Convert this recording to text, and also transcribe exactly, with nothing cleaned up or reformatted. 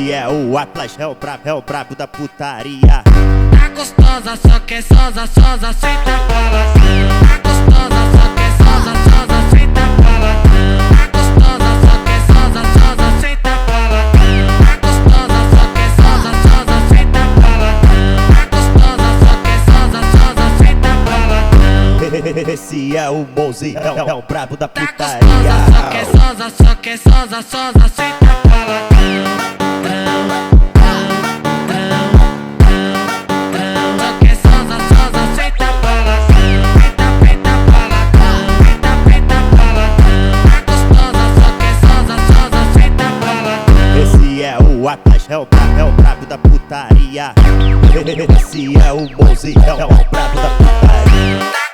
Esse é o Atlas, é o brabo, é o brabo da putaria. Tá gostosa, só quer sosa, sosa, senta balançando. Tá gostosa, só quer sosa, sosa, senta balançando. Tá gostosa, só quer sosa, sosa, senta balançando. Tá gostosa, só quer sosa, sosa, senta balançando. Tá gostosa, só quer sosa, sosa, senta balançando. Esse é o Mozi, é, o- é o brabo da Tá putaria. gostosa, só quer sosa, só quer sosa, sosa, senta balançando. Esse é o Atlas, é o brabo, é o brabo da putaria. Esse é o Mozi, é, o- é o brabo da putaria.